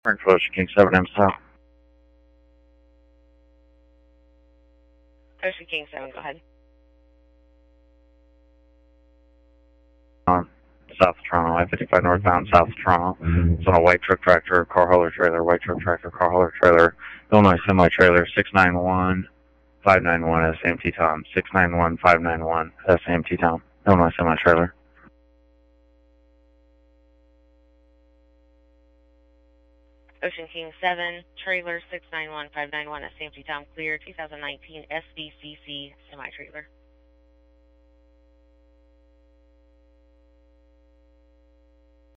Ocean King 7M South. Ocean King 7, go ahead. On South Toronto, I-55 northbound, South Toronto. It's on a white truck tractor, car hauler trailer, white truck tractor, car hauler trailer, Illinois semi-trailer, 691-591 SAMT Tom, 691-591 SAMT Tom, Illinois semi-trailer. Ocean King 7, trailer 691-591 SAMT Tom, clear 2019 SVCC semi-trailer.